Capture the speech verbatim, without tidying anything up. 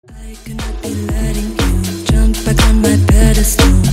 I cannot be letting you jump back on my pedestal.